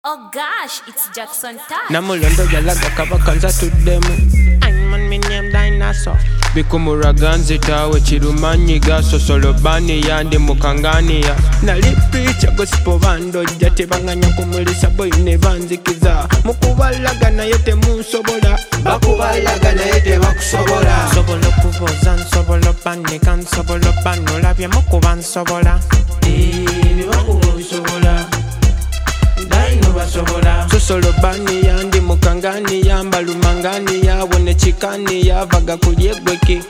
Oh gosh, it's Jackson Tash. Namulondo yalaga kabakanza tuddemu man me name dinosaur bikumuraganzi tawe chirumanyiga sosolobani yandi mukanganiya nali picha gospel bando jate banganya kumulisa boy ne banzikiza mukubalaga naye temunsobola bakubalaga naye tebakusobola sobola kuboza nsobola panika nsobola panolabye mukuba nsobola bakubisobola sosolo bani yandi mukangani ya mbalumangani ya wone chikani ya vaga kulyegweki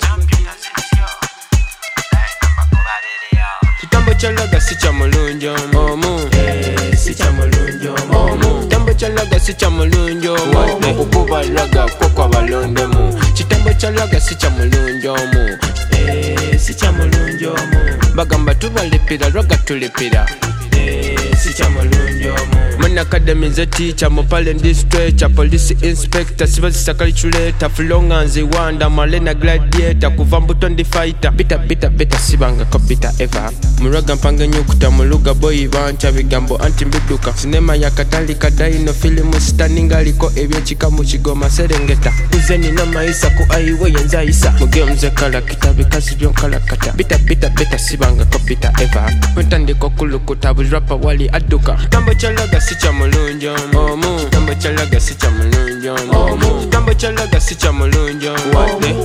kitambo chalaga si cha mulungi omu si cha mulungi omu kitambo chalaga si cha mulungi omu okubalaga kokwa balondemu kitambo chalaga si cha mulungi omu si cha mulungi omu bagamba tubalipira lwaga tulipira si cha mulungi omu Man academy is a teacher, my pal this stretch, a police inspector, civil calculator, Flonga and Wanda, Malena gladiator, Kuvambuton the fighter, bitter, Sibanga, Kopita ever. Muragan Panganyukuta, Muluga boy, Vancha, Vigambo, Antimbiduka, Cinema Yakatalika, Dino, film standing Aliko, Evichika, Muchigoma, Serengeta, Uzeni no Maisa, Kuaiwe, and Zaisa, Mugamze Kalakita, because you don't Kalakata, bitter, Sibanga, Kopita ever. Went on the Kokulukuta, with rapper Wally Aduka, Tambo Chalaga. Si cha mulungi omu tambo chalaga si cha mulungi omu tambo chalaga si cha mulungi omu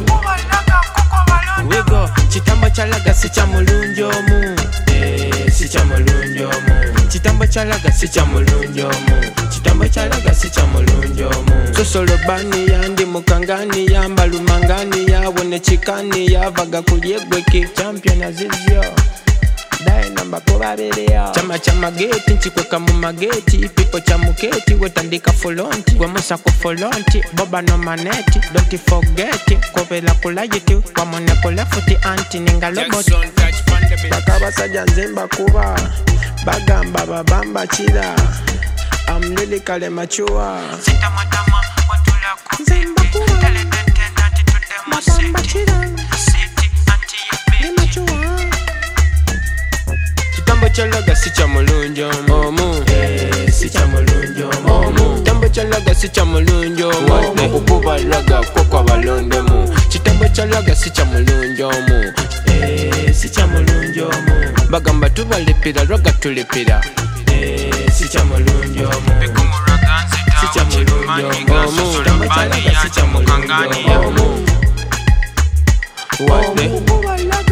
wego chitambo chalaga si cha mulungi omu si cha mulungi omu chitambo chalaga si cha mulungi omu chitambo chalaga si cha mulungi omu sosolo bani yandi mukangani ya mbalumangani ya wone chikani ya vaga kulyegweki champion azizyo chama cha mageti nchikweka mu mageti ipipo cha muketi wetandika folonti gwemusa ku folonti boba no maneti don't forget kovela kulayiti kwamone kulefuti anti ningaloboti bakabasajja nzemba kuba bagamba babamba chira amlili kale machua nzemba kuba babamba chira Tambo chalaga si cha mulungi omu si cha mulungi omu tambo chalaga si cha mulungi omu okubalaga kokwa balondemu kitambo chalaga si cha mulungi omu si cha mulungi omu bagamba tubalipira lwaga tulipira si cha mulungi omu si cha mulungi omu tambo chalaga si cha mulungi omu